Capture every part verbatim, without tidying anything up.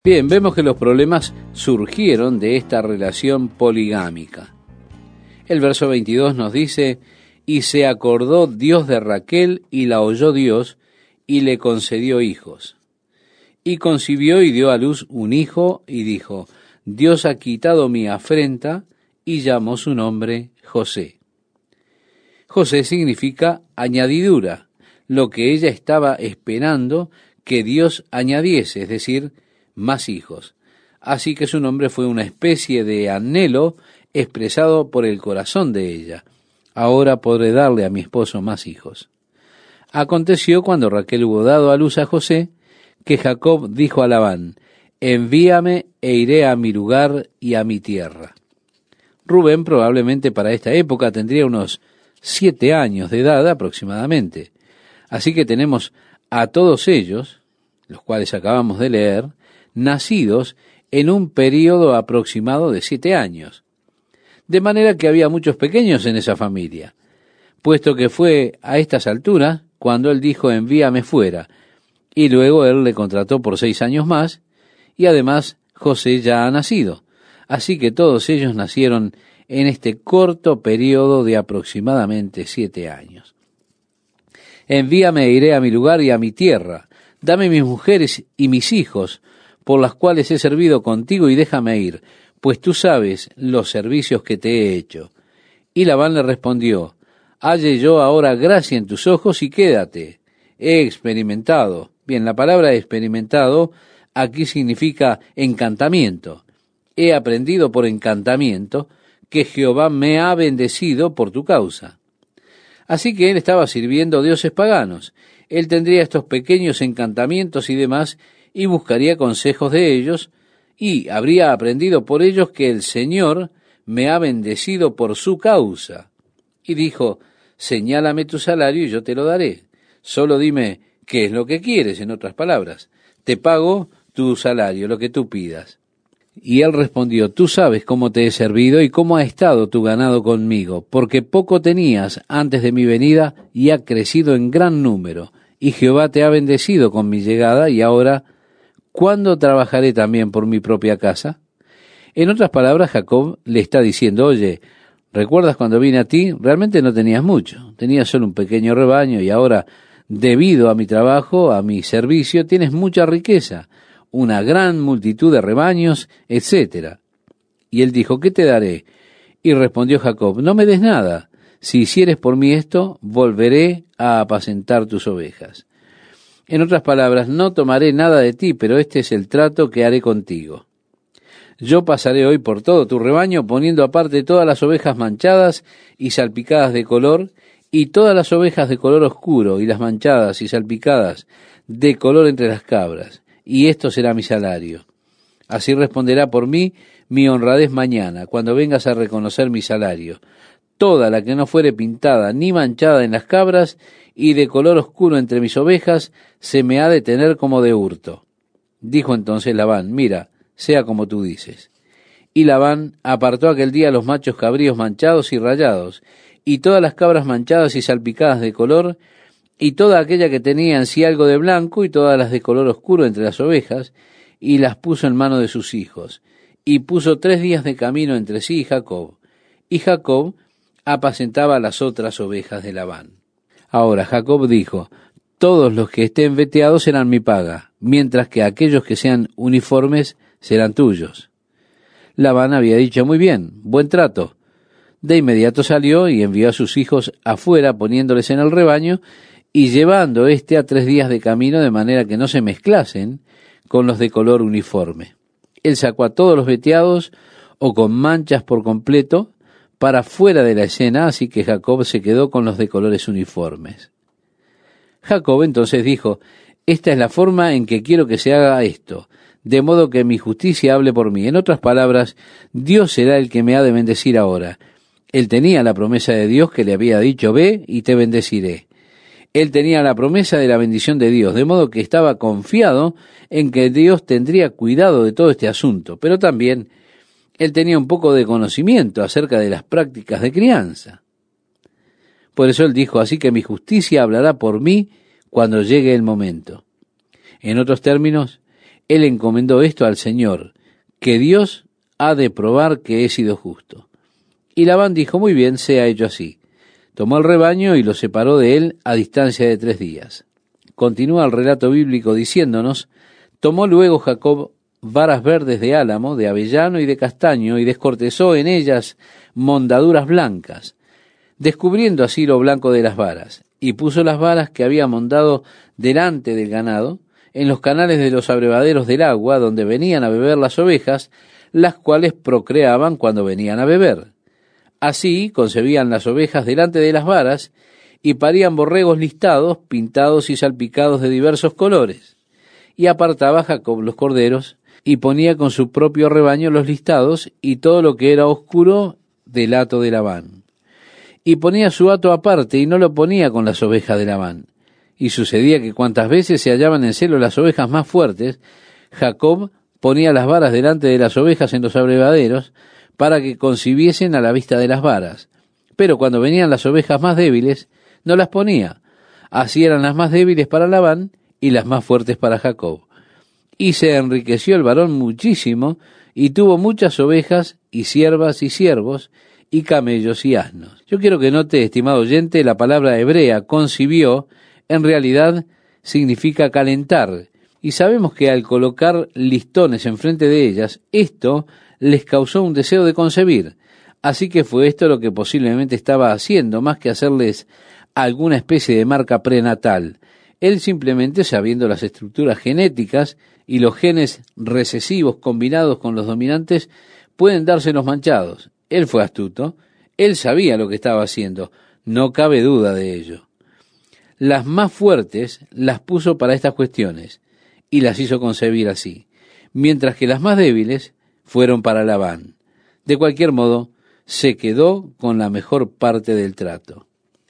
Bien, vemos que los problemas surgieron de esta relación poligámica. El verso veintidós nos dice, y se acordó Dios de Raquel, y la oyó Dios, y le concedió hijos. Y concibió y dio a luz un hijo, y dijo, Dios ha quitado mi afrenta, y llamó su nombre José. José significa añadidura, lo que ella estaba esperando que Dios añadiese, es decir, más hijos. Así que su nombre fue una especie de anhelo expresado por el corazón de ella. Ahora podré darle a mi esposo más hijos. Aconteció cuando Raquel hubo dado a luz a José, que Jacob dijo a Labán, envíame e iré a mi lugar y a mi tierra. Rubén probablemente para esta época tendría unos siete años de edad aproximadamente. Así que tenemos a todos ellos, los cuales acabamos de leer, nacidos en un período aproximado de siete años. De manera que había muchos pequeños en esa familia, puesto que fue a estas alturas cuando él dijo envíame fuera, y luego él le contrató por seis años más, y además José ya ha nacido. Así que todos ellos nacieron en este corto período de aproximadamente siete años. Envíame e iré a mi lugar y a mi tierra, dame mis mujeres y mis hijos, por las cuales he servido contigo, y déjame ir, pues tú sabes los servicios que te he hecho. Y Labán le respondió, halle yo ahora gracia en tus ojos y quédate. He experimentado. Bien, la palabra experimentado aquí significa encantamiento. He aprendido por encantamiento que Jehová me ha bendecido por tu causa. Así que él estaba sirviendo dioses paganos. Él tendría estos pequeños encantamientos y demás, y buscaría consejos de ellos, y habría aprendido por ellos que el Señor me ha bendecido por su causa. Y dijo, señálame tu salario y yo te lo daré. Solo dime qué es lo que quieres, en otras palabras. Te pago tu salario, lo que tú pidas. Y él respondió, tú sabes cómo te he servido y cómo ha estado tu ganado conmigo, porque poco tenías antes de mi venida y ha crecido en gran número. Y Jehová te ha bendecido con mi llegada, y ahora, ¿cuándo trabajaré también por mi propia casa? En otras palabras, Jacob le está diciendo, oye, ¿recuerdas cuando vine a ti? Realmente no tenías mucho, tenías solo un pequeño rebaño, y ahora, debido a mi trabajo, a mi servicio, tienes mucha riqueza, una gran multitud de rebaños, etcétera. Y él dijo, ¿qué te daré? Y respondió Jacob, no me des nada. Si hicieres por mí esto, volveré a apacentar tus ovejas. En otras palabras, no tomaré nada de ti, pero este es el trato que haré contigo. Yo pasaré hoy por todo tu rebaño, poniendo aparte todas las ovejas manchadas y salpicadas de color, y todas las ovejas de color oscuro, y las manchadas y salpicadas de color entre las cabras, y esto será mi salario. Así responderá por mí mi honradez mañana, cuando vengas a reconocer mi salario. Toda la que no fuere pintada ni manchada en las cabras y de color oscuro entre mis ovejas, se me ha de tener como de hurto. Dijo entonces Labán, mira, sea como tú dices. Y Labán apartó aquel día los machos cabríos manchados y rayados, y todas las cabras manchadas y salpicadas de color, y toda aquella que tenía en sí algo de blanco, y todas las de color oscuro entre las ovejas, y las puso en mano de sus hijos. Y puso tres días de camino entre sí y Jacob. Y Jacob apacentaba las otras ovejas de Labán. Ahora Jacob dijo, todos los que estén veteados serán mi paga, mientras que aquellos que sean uniformes serán tuyos. Labán había dicho, muy bien, buen trato. De inmediato salió y envió a sus hijos afuera, poniéndoles en el rebaño, y llevando éste a tres días de camino, de manera que no se mezclasen con los de color uniforme. Él sacó a todos los veteados, o con manchas por completo, para fuera de la escena, así que Jacob se quedó con los de colores uniformes. Jacob entonces dijo, esta es la forma en que quiero que se haga esto, de modo que mi justicia hable por mí. En otras palabras, Dios será el que me ha de bendecir ahora. Él tenía la promesa de Dios que le había dicho, ve y te bendeciré. Él tenía la promesa de la bendición de Dios, de modo que estaba confiado en que Dios tendría cuidado de todo este asunto, pero también él tenía un poco de conocimiento acerca de las prácticas de crianza. Por eso él dijo, así que mi justicia hablará por mí cuando llegue el momento. En otros términos, él encomendó esto al Señor, que Dios ha de probar que he sido justo. Y Labán dijo, muy bien, sea hecho así. Tomó el rebaño y lo separó de él a distancia de tres días. Continúa el relato bíblico diciéndonos, tomó luego Jacob varas verdes de álamo, de avellano y de castaño, y descortezó en ellas mondaduras blancas, descubriendo así lo blanco de las varas, y puso las varas que había mondado delante del ganado, en los canales de los abrevaderos del agua, donde venían a beber las ovejas, las cuales procreaban cuando venían a beber. Así concebían las ovejas delante de las varas, y parían borregos listados, pintados y salpicados de diversos colores. Y apartaba Jacob los corderos, y ponía con su propio rebaño los listados, y todo lo que era oscuro del hato de Labán. Y ponía su hato aparte, y no lo ponía con las ovejas de Labán. Y sucedía que cuantas veces se hallaban en celo las ovejas más fuertes, Jacob ponía las varas delante de las ovejas en los abrevaderos, para que concibiesen a la vista de las varas. Pero cuando venían las ovejas más débiles, no las ponía. Así eran las más débiles para Labán, y las más fuertes para Jacob. Y se enriqueció el varón muchísimo, y tuvo muchas ovejas, y siervas y siervos, y camellos y asnos. Yo quiero que note, estimado oyente, la palabra hebrea, concibió, en realidad significa calentar, y sabemos que al colocar listones enfrente de ellas, esto les causó un deseo de concebir. Así que fue esto lo que posiblemente estaba haciendo, más que hacerles alguna especie de marca prenatal. Él simplemente, sabiendo las estructuras genéticas y los genes recesivos combinados con los dominantes, pueden darse los manchados. Él fue astuto, él sabía lo que estaba haciendo, no cabe duda de ello. Las más fuertes las puso para estas cuestiones, y las hizo concebir así, mientras que las más débiles fueron para Labán. De cualquier modo, se quedó con la mejor parte del trato.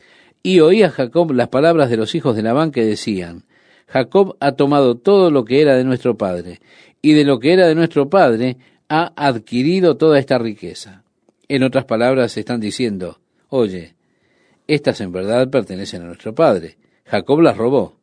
Y oía Jacob las palabras de los hijos de Labán que decían, Jacob ha tomado todo lo que era de nuestro padre, y de lo que era de nuestro padre ha adquirido toda esta riqueza. En otras palabras, están diciendo, oye, estas en verdad pertenecen a nuestro padre. Jacob las robó.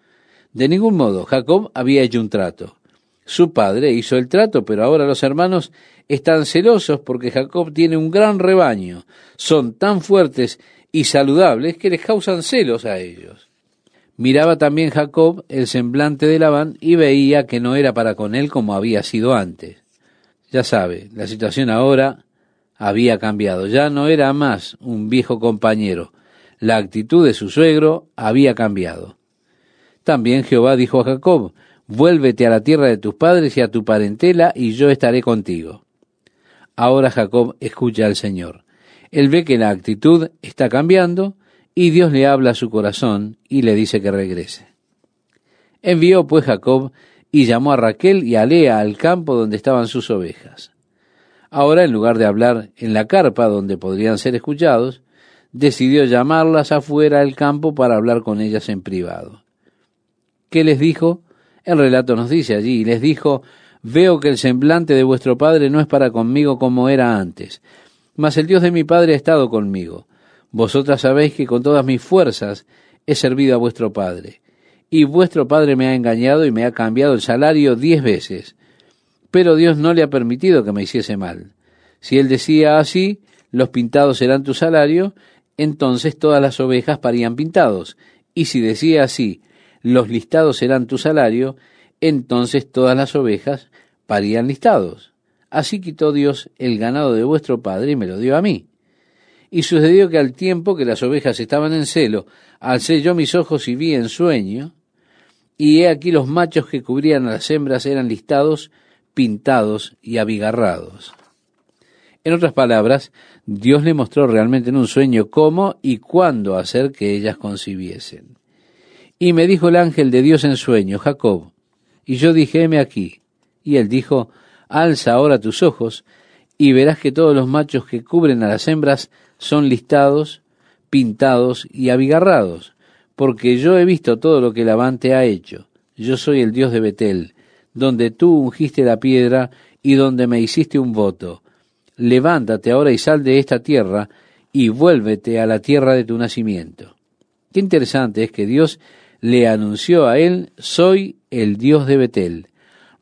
De ningún modo, Jacob había hecho un trato. Su padre hizo el trato, pero ahora los hermanos están celosos porque Jacob tiene un gran rebaño. Son tan fuertes y saludables que les causan celos a ellos. Miraba también Jacob el semblante de Labán y veía que no era para con él como había sido antes. Ya sabe, la situación ahora había cambiado. Ya no era más un viejo compañero. La actitud de su suegro había cambiado. También Jehová dijo a Jacob, vuélvete a la tierra de tus padres y a tu parentela, y yo estaré contigo. Ahora Jacob escucha al Señor. Él ve que la actitud está cambiando, y Dios le habla a su corazón y le dice que regrese. Envió pues Jacob y llamó a Raquel y a Lea al campo donde estaban sus ovejas. Ahora, en lugar de hablar en la carpa donde podrían ser escuchados, decidió llamarlas afuera del campo para hablar con ellas en privado. ¿Qué les dijo? El relato nos dice allí, y les dijo, veo que el semblante de vuestro padre no es para conmigo como era antes, mas el Dios de mi padre ha estado conmigo. Vosotras sabéis que con todas mis fuerzas he servido a vuestro padre, y vuestro padre me ha engañado y me ha cambiado el salario diez veces, pero Dios no le ha permitido que me hiciese mal. Si él decía así, los pintados serán tu salario, entonces todas las ovejas parían pintados, y si decía así, los listados serán tu salario, entonces todas las ovejas parían listados. Así quitó Dios el ganado de vuestro padre y me lo dio a mí. Y sucedió que al tiempo que las ovejas estaban en celo, alcé yo mis ojos y vi en sueño, y he aquí los machos que cubrían a las hembras eran listados, pintados y abigarrados. En otras palabras, Dios le mostró realmente en un sueño cómo y cuándo hacer que ellas concibiesen. Y me dijo el ángel de Dios en sueño, Jacob. Y yo dije, heme aquí. Y él dijo, alza ahora tus ojos, y verás que todos los machos que cubren a las hembras son listados, pintados y abigarrados, porque yo he visto todo lo que Labán te ha hecho. Yo soy el Dios de Betel, donde tú ungiste la piedra y donde me hiciste un voto. Levántate ahora y sal de esta tierra, y vuélvete a la tierra de tu nacimiento. Qué interesante es que Dios le anunció a él, soy el Dios de Betel.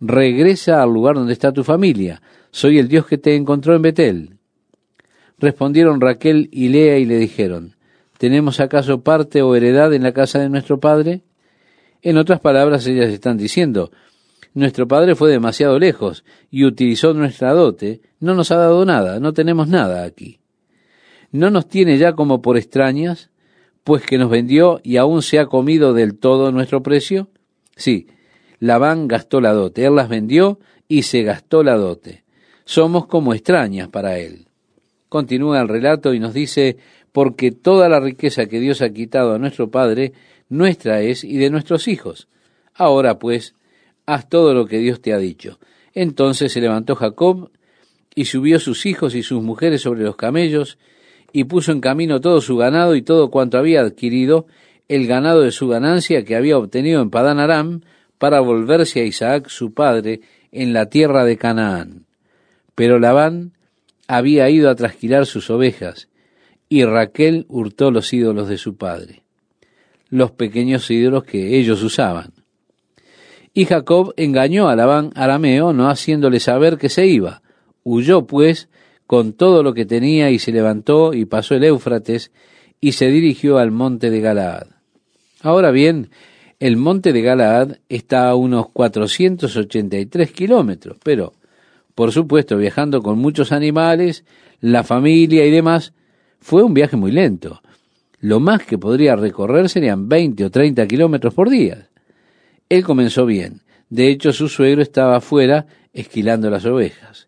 regresa al lugar donde está tu familia, soy el Dios que te encontró en Betel. Respondieron Raquel y Lea y le dijeron, ¿tenemos acaso parte o heredad en la casa de nuestro padre? En otras palabras, ellas están diciendo, nuestro padre fue demasiado lejos y utilizó nuestra dote, no nos ha dado nada, no tenemos nada aquí. ¿No nos tiene ya como por extrañas, pues que nos vendió y aún se ha comido del todo nuestro precio? Sí, Labán gastó la dote, él las vendió y se gastó la dote. Somos como extrañas para él. Continúa el relato y nos dice, porque toda la riqueza que Dios ha quitado a nuestro padre, nuestra es y de nuestros hijos. Ahora pues, haz todo lo que Dios te ha dicho. Entonces se levantó Jacob y subió sus hijos y sus mujeres sobre los camellos y puso en camino todo su ganado y todo cuanto había adquirido, el ganado de su ganancia que había obtenido en Padán Aram, para volverse a Isaac su padre en la tierra de Canaán. Pero Labán había ido a trasquilar sus ovejas, y Raquel hurtó los ídolos de su padre, los pequeños ídolos que ellos usaban. Y Jacob engañó a Labán arameo, no haciéndole saber que se iba. Huyó, pues, con todo lo que tenía, y se levantó y pasó el Éufrates, y se dirigió al monte de Galaad. Ahora bien, el monte de Galaad está a unos cuatrocientos ochenta y tres kilómetros, pero, por supuesto, viajando con muchos animales, la familia y demás, fue un viaje muy lento. Lo más que podría recorrer serían veinte o treinta kilómetros por día. Él comenzó bien. De hecho, su suegro estaba afuera esquilando las ovejas.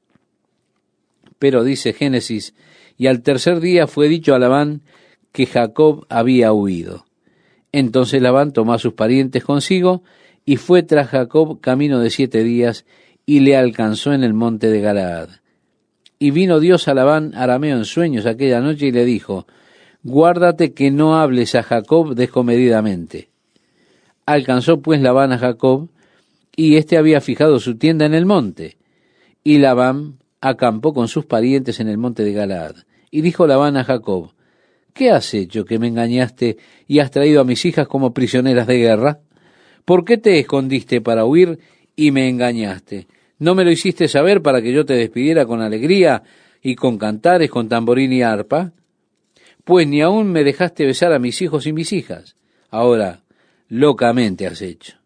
Pero dice Génesis, y al tercer día fue dicho a Labán que Jacob había huido. Entonces Labán tomó a sus parientes consigo y fue tras Jacob camino de siete días y le alcanzó en el monte de Galaad. Y vino Dios a Labán arameo en sueños aquella noche y le dijo, guárdate que no hables a Jacob descomedidamente. Alcanzó pues Labán a Jacob, y éste había fijado su tienda en el monte. Y Labán acampó con sus parientes en el monte de Galaad. Y dijo Labán a Jacob, ¿qué has hecho que me engañaste y has traído a mis hijas como prisioneras de guerra? ¿Por qué te escondiste para huir y me engañaste? ¿No me lo hiciste saber para que yo te despidiera con alegría y con cantares, con tamborín y arpa? Pues ni aún me dejaste besar a mis hijos y mis hijas. Ahora, locamente has hecho.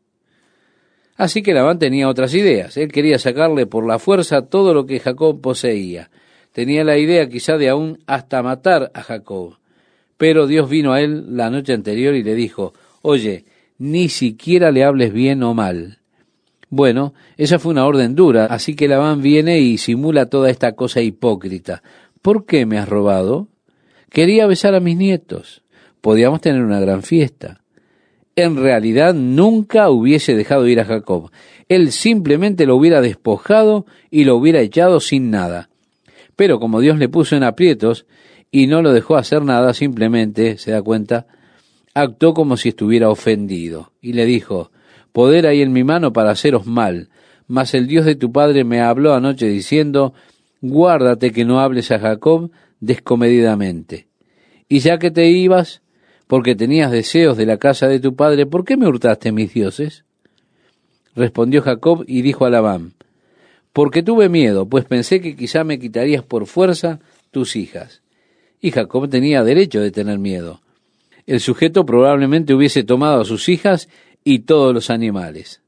Así que Labán tenía otras ideas. Él quería sacarle por la fuerza todo lo que Jacob poseía. Tenía la idea quizá de aún hasta matar a Jacob. Pero Dios vino a él la noche anterior y le dijo, oye, ni siquiera le hables bien o mal. Bueno, esa fue una orden dura, así que Labán viene y simula toda esta cosa hipócrita. ¿Por qué me has robado? Quería besar a mis nietos. Podíamos tener una gran fiesta. En realidad nunca hubiese dejado ir a Jacob. Él simplemente lo hubiera despojado y lo hubiera echado sin nada. Pero como Dios le puso en aprietos y no lo dejó hacer nada, simplemente, se da cuenta, actuó como si estuviera ofendido. Y le dijo, poder hay en mi mano para haceros mal, mas el Dios de tu padre me habló anoche diciendo, guárdate que no hables a Jacob descomedidamente. Y ya que te ibas, porque tenías deseos de la casa de tu padre, ¿por qué me hurtaste mis dioses? Respondió Jacob y dijo a Labán, porque tuve miedo, pues pensé que quizá me quitarías por fuerza tus hijas. Y Jacob tenía derecho de tener miedo. El sujeto probablemente hubiese tomado a sus hijas y todos los animales.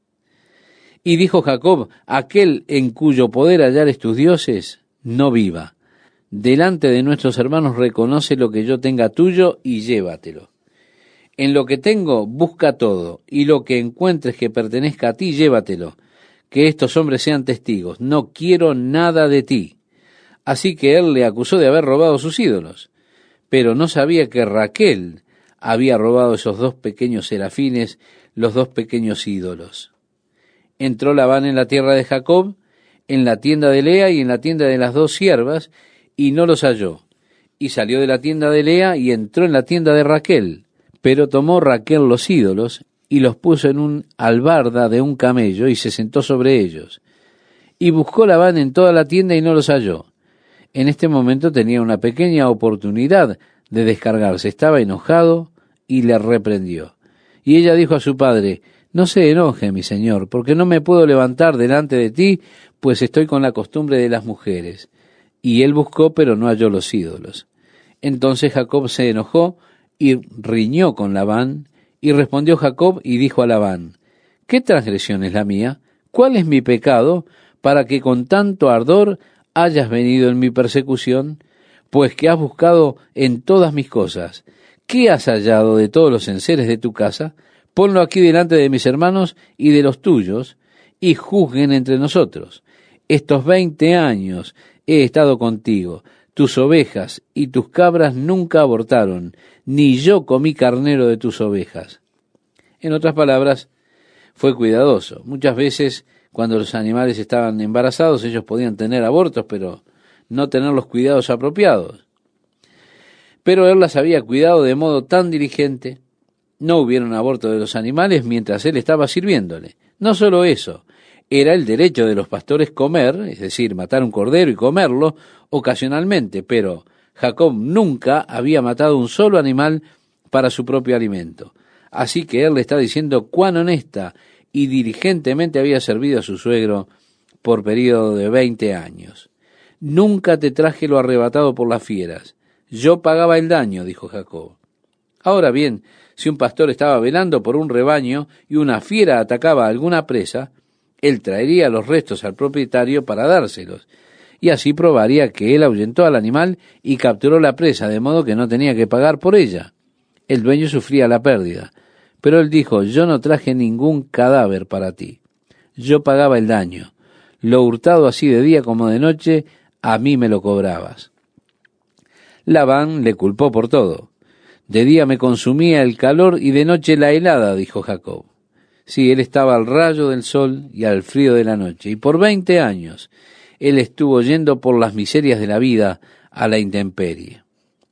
Y dijo Jacob, aquel en cuyo poder hallares tus dioses, no viva. Delante de nuestros hermanos reconoce lo que yo tenga tuyo y llévatelo. En lo que tengo, busca todo, y lo que encuentres que pertenezca a ti, llévatelo. Que estos hombres sean testigos. No quiero nada de ti. Así que él le acusó de haber robado sus ídolos. Pero no sabía que Raquel había robado esos dos pequeños serafines, los dos pequeños ídolos. Entró Labán en la tierra de Jacob, en la tienda de Lea y en la tienda de las dos siervas, y no los halló. Y salió de la tienda de Lea y entró en la tienda de Raquel. Pero tomó Raquel los ídolos y los puso en un albarda de un camello y se sentó sobre ellos. Y buscó Labán en toda la tienda y no los halló. En este momento tenía una pequeña oportunidad de descargarse. Estaba enojado y le reprendió. Y ella dijo a su padre, no se enoje, mi señor, porque no me puedo levantar delante de ti, pues estoy con la costumbre de las mujeres. Y él buscó, pero no halló los ídolos. Entonces Jacob se enojó y riñó con Labán, y respondió Jacob y dijo a Labán, ¿qué transgresión es la mía? ¿Cuál es mi pecado para que con tanto ardor hayas venido en mi persecución? Pues que has buscado en todas mis cosas. ¿Qué has hallado de todos los enseres de tu casa? Ponlo aquí delante de mis hermanos y de los tuyos, y juzguen entre nosotros. Estos veinte años he estado contigo, tus ovejas y tus cabras nunca abortaron, ni yo comí carnero de tus ovejas. En otras palabras, fue cuidadoso. Muchas veces, cuando los animales estaban embarazados, ellos podían tener abortos, pero no tener los cuidados apropiados. Pero él las había cuidado de modo tan diligente. No hubieron aborto de los animales mientras él estaba sirviéndole. No solo eso, era el derecho de los pastores comer, es decir, matar un cordero y comerlo ocasionalmente, pero Jacob nunca había matado un solo animal para su propio alimento. Así que él le está diciendo cuán honesta y diligentemente había servido a su suegro por período de veinte años. Nunca te traje lo arrebatado por las fieras. Yo pagaba el daño, dijo Jacob. Ahora bien, si un pastor estaba velando por un rebaño y una fiera atacaba a alguna presa, él traería los restos al propietario para dárselos, y así probaría que él ahuyentó al animal y capturó la presa, de modo que no tenía que pagar por ella. El dueño sufría la pérdida, pero él dijo, yo no traje ningún cadáver para ti. Yo pagaba el daño. Lo hurtado así de día como de noche, a mí me lo cobrabas. Labán le culpó por todo. De día me consumía el calor y de noche la helada, dijo Jacob. Sí, él estaba al rayo del sol y al frío de la noche, y por veinte años él estuvo yendo por las miserias de la vida a la intemperie.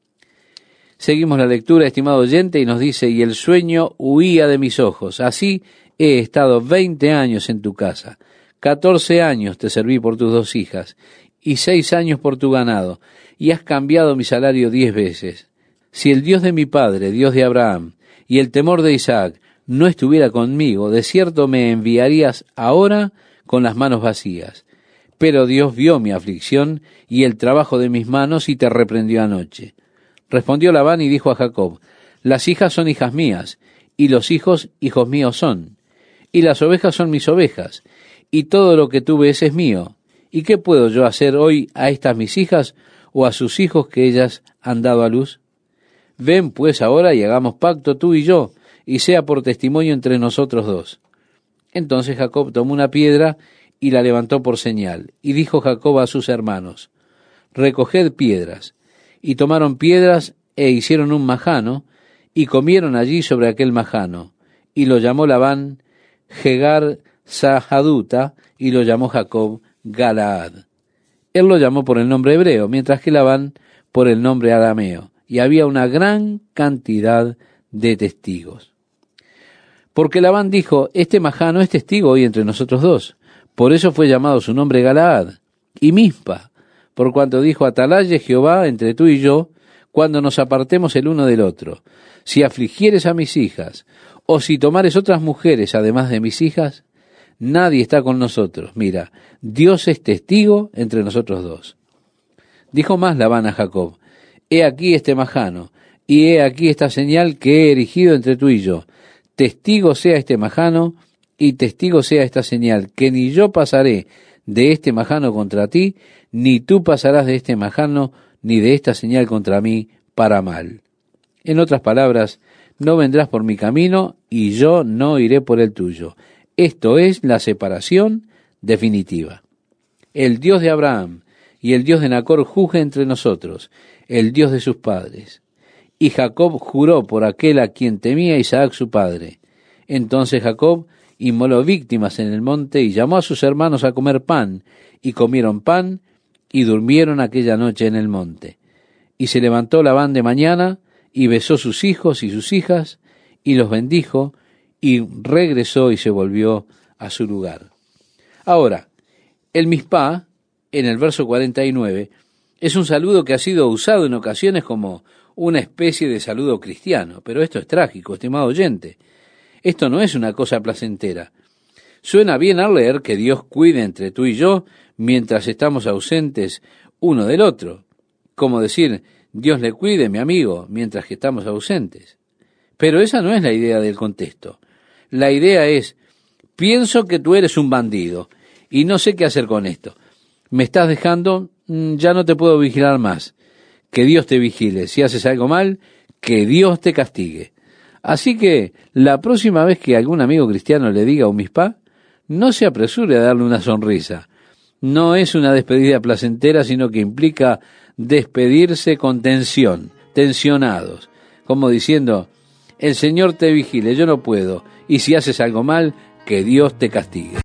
Seguimos la lectura, estimado oyente, y nos dice, y el sueño huía de mis ojos. Así he estado veinte años en tu casa. Catorce años te serví por tus dos hijas, y seis años por tu ganado, y has cambiado mi salario diez veces. Si el Dios de mi padre, Dios de Abraham, y el temor de Isaac, no estuviera conmigo, de cierto me enviarías ahora con las manos vacías. Pero Dios vio mi aflicción y el trabajo de mis manos y te reprendió anoche. Respondió Labán y dijo a Jacob, las hijas son hijas mías, y los hijos hijos míos son, y las ovejas son mis ovejas, y todo lo que tú ves es mío. ¿Y qué puedo yo hacer hoy a estas mis hijas o a sus hijos que ellas han dado a luz? Ven pues ahora y hagamos pacto tú y yo, y sea por testimonio entre nosotros dos. Entonces Jacob tomó una piedra y la levantó por señal, y dijo Jacob a sus hermanos, recoged piedras. Y tomaron piedras e hicieron un majano, y comieron allí sobre aquel majano, y lo llamó Labán Jegar Sahaduta, y lo llamó Jacob Galaad. Él lo llamó por el nombre hebreo, mientras que Labán por el nombre arameo, y había una gran cantidad de testigos. Porque Labán dijo, este majano es testigo hoy entre nosotros dos. Por eso fue llamado su nombre Galaad, y Mispa, por cuanto dijo, atalaye Jehová entre tú y yo, cuando nos apartemos el uno del otro. Si afligieres a mis hijas, o si tomares otras mujeres además de mis hijas, nadie está con nosotros. Mira, Dios es testigo entre nosotros dos. Dijo más Labán a Jacob, he aquí este majano, y he aquí esta señal que he erigido entre tú y yo. Testigo sea este majano, y testigo sea esta señal, que ni yo pasaré de este majano contra ti, ni tú pasarás de este majano, ni de esta señal contra mí, para mal. En otras palabras, no vendrás por mi camino, y yo no iré por el tuyo. Esto es la separación definitiva. El Dios de Abraham y el Dios de Nacor juzgue entre nosotros, el Dios de sus padres. Y Jacob juró por aquel a quien temía Isaac su padre. Entonces Jacob inmoló víctimas en el monte y llamó a sus hermanos a comer pan, y comieron pan, y durmieron aquella noche en el monte. Y se levantó Labán de mañana, y besó sus hijos y sus hijas, y los bendijo, y regresó y se volvió a su lugar. Ahora, el Mispá, en el verso cuarenta y nueve, es un saludo que ha sido usado en ocasiones como una especie de saludo cristiano, pero esto es trágico, estimado oyente. Esto no es una cosa placentera. Suena bien al leer que Dios cuide entre tú y yo mientras estamos ausentes uno del otro. Como decir, Dios le cuide, mi amigo, mientras que estamos ausentes. Pero esa no es la idea del contexto. La idea es, pienso que tú eres un bandido y no sé qué hacer con esto. Me estás dejando, ya no te puedo vigilar más. Que Dios te vigile. Si haces algo mal, que Dios te castigue. Así que la próxima vez que algún amigo cristiano le diga omispá, no se apresure a darle una sonrisa. No es una despedida placentera, sino que implica despedirse con tensión, tensionados, como diciendo, el Señor te vigile, yo no puedo, y si haces algo mal, que Dios te castigue.